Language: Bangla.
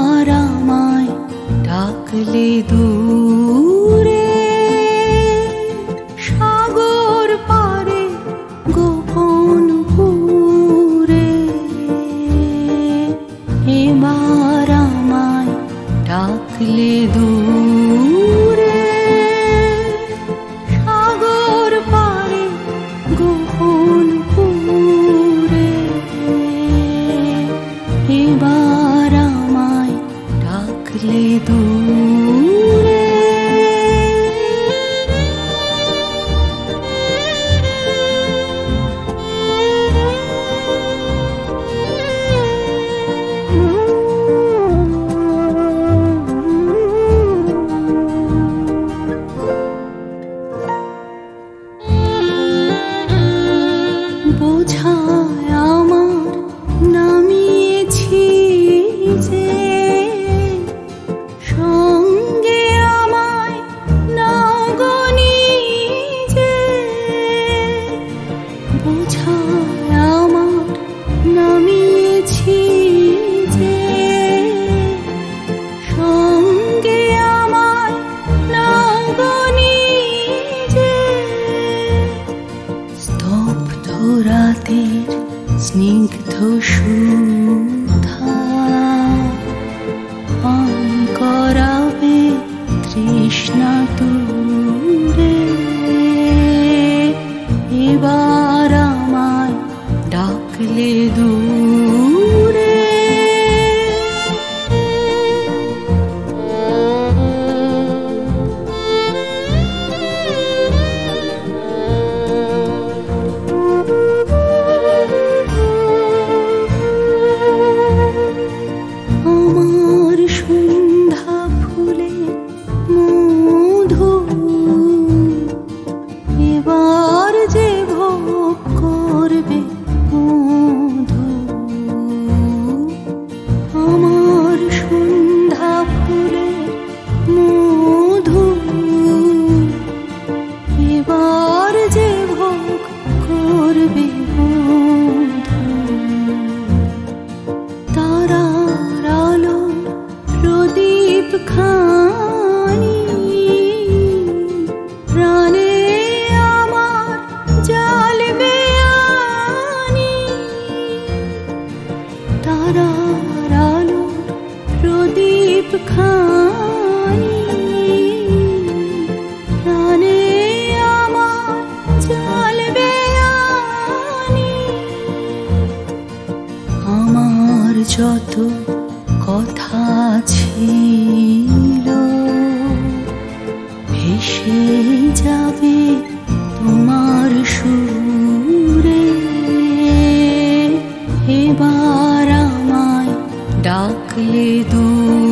এবার আমায় ডাকলে দূরে সাগর পারে গোপন পুরে। এবার আমায় ডাকলে দূরে সাগর পারে গোপন পুরে। এবার আমায় ডাকলে দূরে। বোঝায় আমার নামিয়েছি যে সঙ্গে আমায় নাও গো নিজে। বোঝায় আমার নামিয়েছি যে সঙ্গে আমায় নাও গো নিজে। স্তব্ধ রাতের স্নিগ্ধ সুধা পান করাবে তৃষ্ণা দূরে। এবার আমায় ডাকলে দূরে। আমার সন্ধ্যা ফুলে মধু এবার যে ভোগ করবে মধু। আমার সন্ধ্যা ফুলে মধু এবার যে ভোগ করবে মধু। তারার আলো প্রদীপ খানি প্রাণে আমার জ্বালবে আনি। তারার আলো প্রদীপ খানি প্রাণে আমার জ্বালবে আনি। আমার যত কথা ছিল ভেসে যাবে তোমার সুরে। এবার আমায় ডাকলে দূরে।